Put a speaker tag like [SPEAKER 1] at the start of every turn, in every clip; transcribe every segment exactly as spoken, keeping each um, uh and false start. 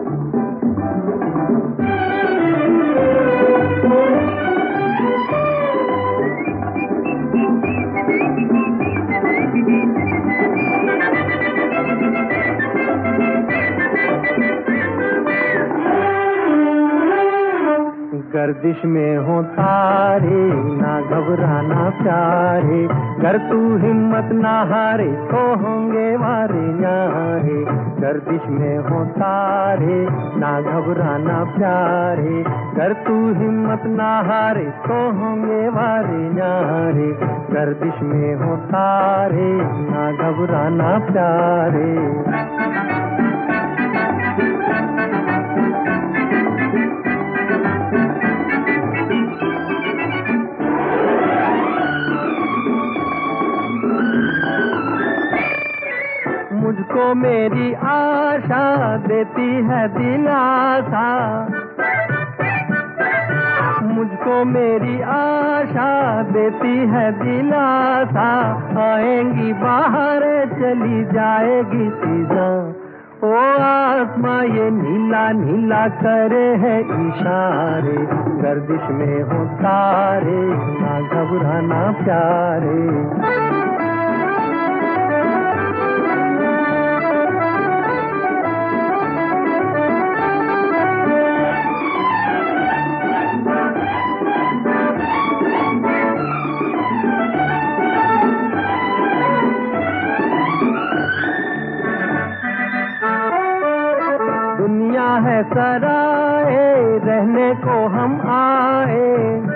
[SPEAKER 1] गर्दिश में हो तारे ना घबराना प्यारे, गर तू हिम्मत ना हारे तो होंगे वारे न्यारे। गर्दिश में हो तारे ना घबराना प्यारे, गर तू हिम्मत ना हारे तो होंगे वारे न्यारे। गर्दिश में हो तारे ना घबराना प्यारे। मुझको मेरी आशा देती है दिलासा, मुझको मेरी आशा देती है दिलासा। आएंगी बाहर चली जाएगी सीधा, ओ आसमां ये नीला नीला करे है इशारे। गर्दिश में हो तारे ना घबराना प्यारे। दुनिया है सराए रहने को हम आए,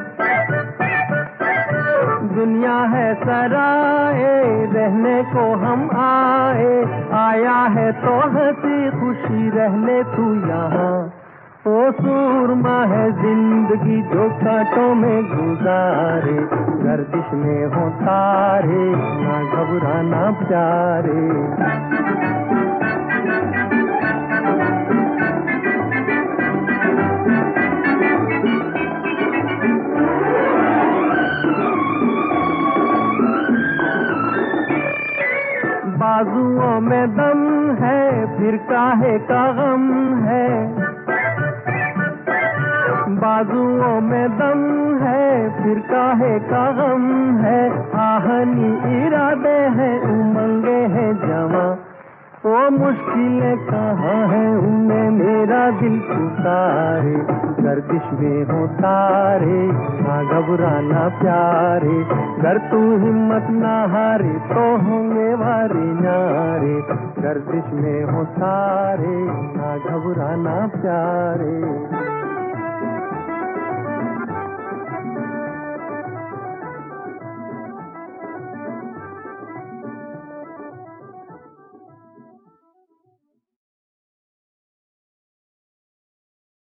[SPEAKER 1] दुनिया है सराए रहने को हम आए। आया है तो हंसी खुशी रहने तू यहाँ, ओ सूरमा है जिंदगी जो कांटों में गुजारे। गर्दिश में हो तारे ना घबराना प्यारे। बाजुओं में दम है फिर काहे का गम है, बाजुओं में दम है फिर काहे का गम है। आहनी इरादे हैं उमंगे हैं जवां, वो मुश्किलें कहाँ है उन्हें मेरा दिल पुकारे। गर्दिश में हो तारे ना घबराना प्यारे, गर तू हिम्मत ना हारे तो होंगे वारे न्यारे। गर्दिश में हो तारे ना घबराना प्यारे।